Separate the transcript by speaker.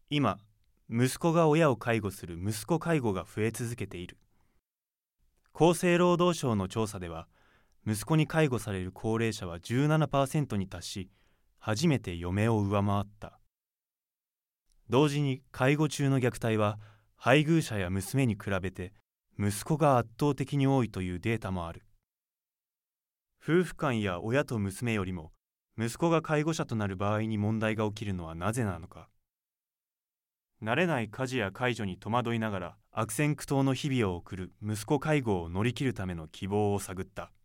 Speaker 1: 今、息子が親を介護する息子介護が増え続けている。厚生労働省の調査では、息子に介護される高齢者は 17% に達し、初めて嫁を上回った。同時に介護中の虐待は、配偶者や娘に比べて息子が圧倒的に多いというデータもある。夫婦間や親と娘よりも、息子が介護者となる場合に問題が起きるのはなぜなのか。慣れない家事や介助に戸惑いながら悪戦苦闘の日々を送る息子介護を乗り切るための希望を探った。